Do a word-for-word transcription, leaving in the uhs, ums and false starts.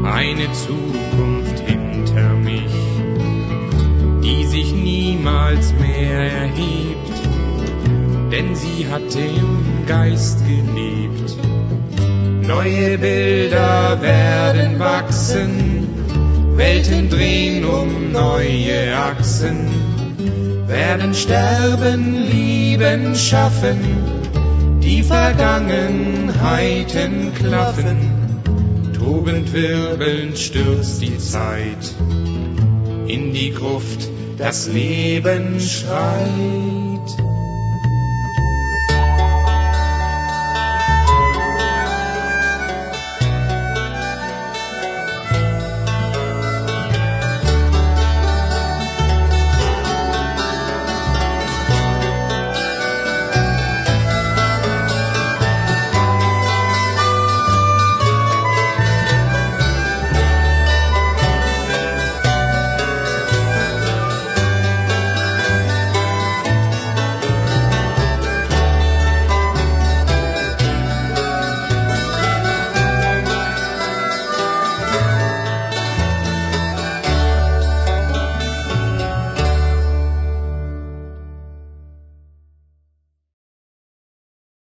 eine Zukunft hinter mich, die sich niemals mehr erhebt, denn sie hat im Geist gelebt. Neue Bilder werden wachsen, Welten drehen um neue Achsen, werden sterben, lieben, schaffen, die Vergangenheiten klaffen, tobend, wirbelnd stürzt die Zeit in die Gruft, das Leben schreit.